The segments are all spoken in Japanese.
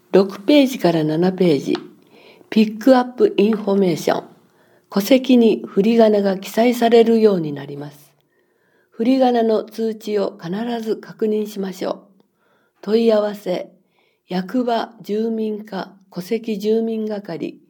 6ページから7ページ、ピックアップインフォメーション。戸籍に振り仮名が記載されるようになります。振り仮名の通知を必ず確認しましょう。問い合わせ、役場住民課戸籍住民係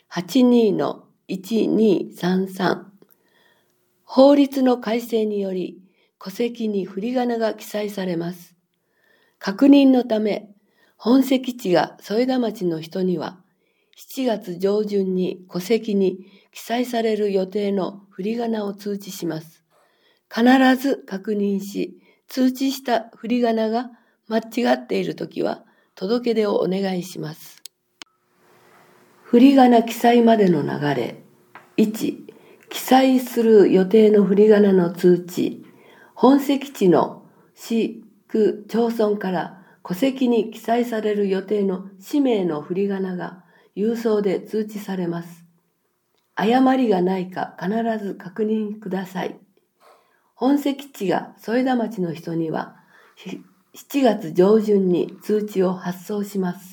82-1233。法律の改正により戸籍に振り仮名が記載されます。確認のため、本籍地が添田町の人には、7月上旬に戸籍に記載される予定の振り仮名を通知します。必ず確認し、通知した振り仮名が間違っているときは、届け出をお願いします。振り仮名記載までの流れ。1、記載する予定の振り仮名の通知。本籍地の市区町村から戸籍に記載される予定の氏名の振り仮名が郵送で通知されます。誤りがないか必ず確認ください。本籍地が添田町の人には7月上旬に通知を発送します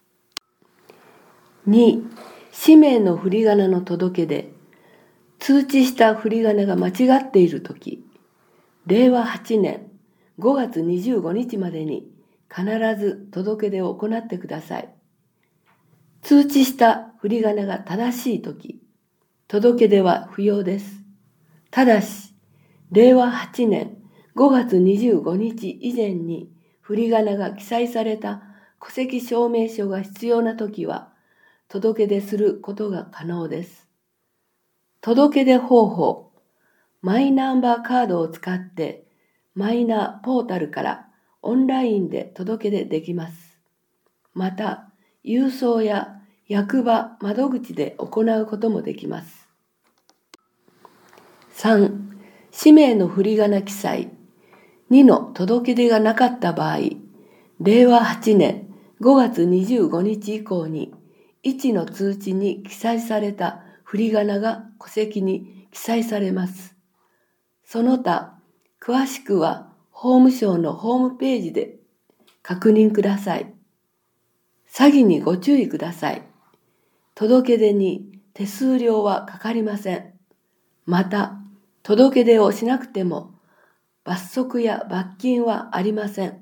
。2、氏名の振り仮名の届け出。通知した振り仮名が間違っているとき、令和8年5月25日までに必ず届け出を行ってください。通知した振り仮名が正しいとき、届け出は不要です。ただし、令和8年5月25日以前に振り仮名が記載された戸籍証明書が必要なときは、届け出することが可能です。届け出方法。マイナンバーカードを使ってマイナポータルからオンラインで届け出できます。また、郵送や役場窓口で行うこともできます。3、氏名の振り仮名記載。2の届け出がなかった場合、令和8年5月25日以降に1の通知に記載された振り仮名が戸籍に記載されます。その他、詳しくは法務省のホームページで確認ください。詐欺にご注意ください。届け出に手数料はかかりません。また、届け出をしなくても罰則や罰金はありません。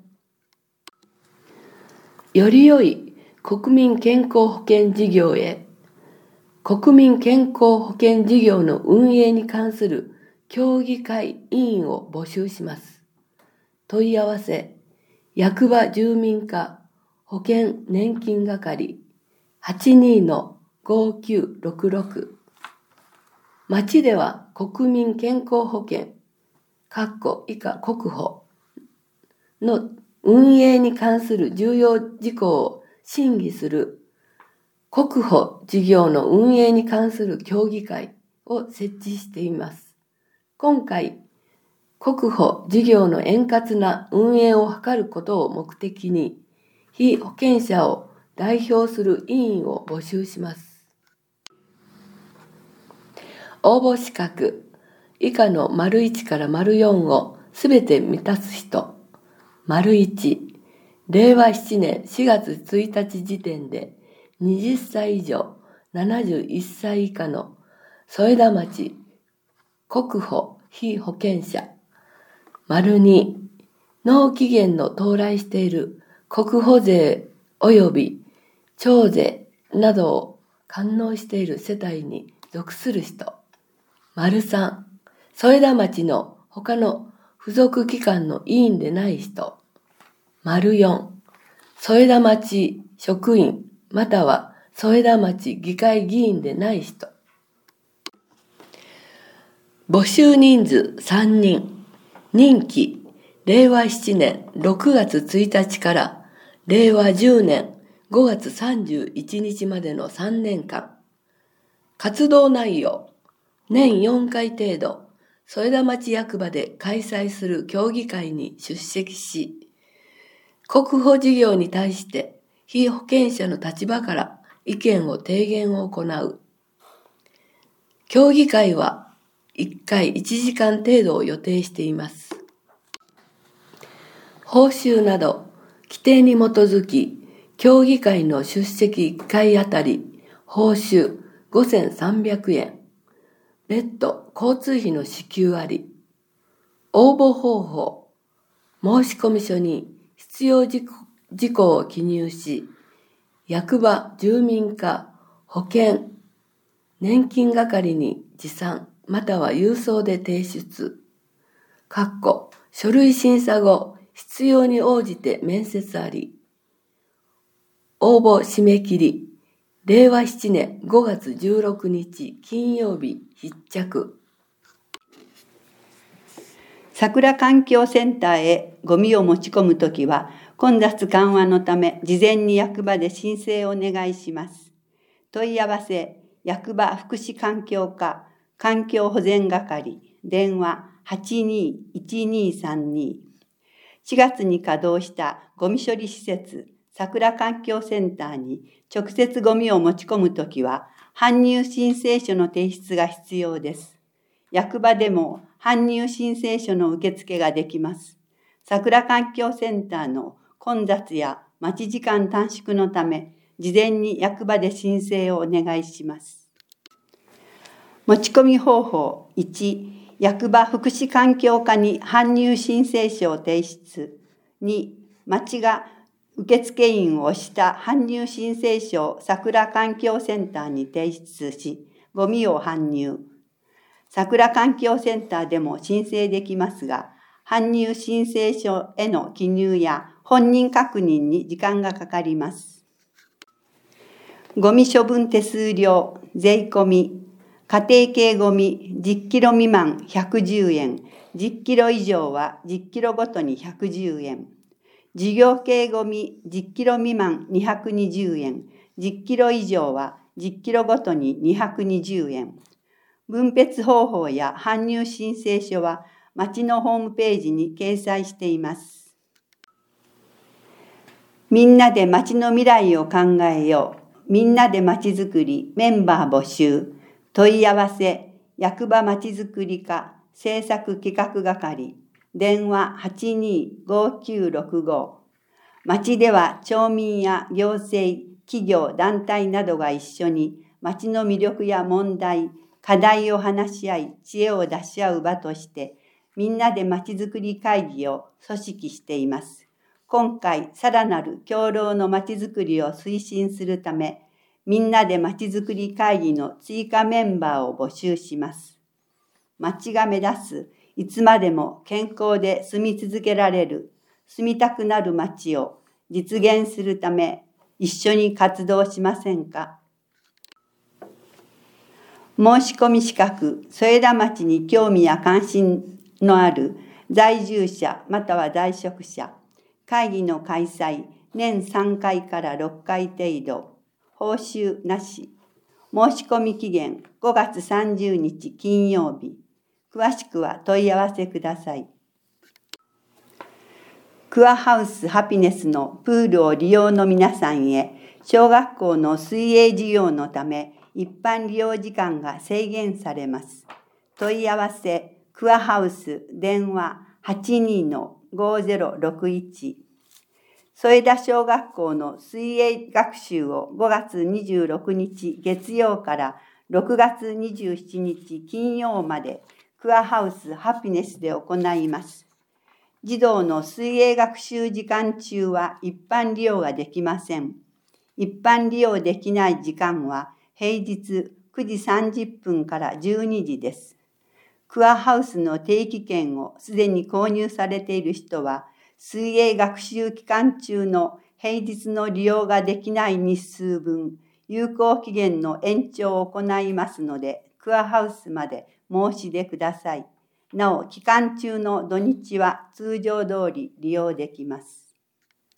より良い国民健康保険事業へ。国民健康保険事業の運営に関する協議会委員を募集します。問い合わせ、役場住民課保険年金係 82-5966。町では国民健康保険以下国保の運営に関する重要事項を審議する国保事業の運営に関する協議会を設置しています。今回、国保事業の円滑な運営を図ることを目的に、被保険者を代表する委員を募集します。応募資格、以下の丸1から丸4をすべて満たす人。丸1、令和7年4月1日時点で20歳以上71歳以下の添田町国保被保険者。丸2、納期限の到来している国保税及び徴税などを完納している世帯に属する人。丸3、添田町の他の付属機関の委員でない人。丸4、添田町職員または添田町議会議員でない人。募集人数3人。任期、令和7年6月1日から令和10年5月31日までの3年間。活動内容、年4回程度、添田町役場で開催する協議会に出席し、国保事業に対して被保険者の立場から意見を提言を行う。協議会は1回1時間程度を予定しています。報酬など規定に基づき、 協議会の出席1回あたり報酬5300円。別途交通費の支給あり。応募方法。申込書に必要事項を記入し、役場、住民課、保険、年金係に持参または郵送で提出。書類審査後、必要に応じて面接あり。応募締め切り、令和7年5月16日金曜日必着。 桜環境センターへゴミを持ち込むときは、混雑緩和のため、事前に役場で申請をお願いします。問い合わせ、役場福祉環境課、環境保全係、電話821232。4月に稼働したゴミ処理施設、桜環境センターに直接ゴミを持ち込むときは、搬入申請書の提出が必要です。役場でも搬入申請書の受付ができます。桜環境センターの混雑や待ち時間短縮のため、事前に役場で申請をお願いします。持ち込み方法1、役場福祉環境課に搬入申請書を提出。2、町が受付員をした搬入申請書を桜環境センターに提出し、ゴミを搬入。桜環境センターでも申請できますが、搬入申請書への記入や本人確認に時間がかかります。ゴミ処分手数料、税込み、家庭系ゴミ10キロ未満110円、10キロ以上は10キロごとに110円。事業系ゴミ10キロ未満220円、10キロ以上は10キロごとに220円。分別方法や搬入申請書は町のホームページに掲載しています。みんなで町の未来を考えよう。みんなで町づくりメンバー募集。問い合わせ、役場町づくり課政策企画係。電話825965。町では町民や行政、企業、団体などが一緒に町の魅力や問題、課題を話し合い、知恵を出し合う場として、みんなでまちづくり会議を組織しています。今回、さらなる共同のまちづくりを推進するため、みんなでまちづくり会議の追加メンバーを募集します。町が目指す、いつまでも健康で住み続けられる、住みたくなる町を実現するため、一緒に活動しませんか。申し込み資格、添田町に興味や関心のある在住者または在職者、会議の開催、年3回から6回程度、報酬なし、申し込み期限5月30日金曜日、詳しくは問い合わせください。クアハウスハピネスのプールを利用の皆さんへ、小学校の水泳授業のため、一般利用時間が制限されます。問い合わせ、クアハウス、電話82-5061。添田小学校の水泳学習を5月26日月曜から6月27日金曜まで、クアハウスハピネスで行います。児童の水泳学習時間中は一般利用ができません。一般利用できない時間は、平日9時30分から12時です。クアハウスの定期券をすでに購入されている人は、水泳学習期間中の平日の利用ができない日数分、有効期限の延長を行いますので、クアハウスまで申し出ください。なお、期間中の土日は通常通り利用できます。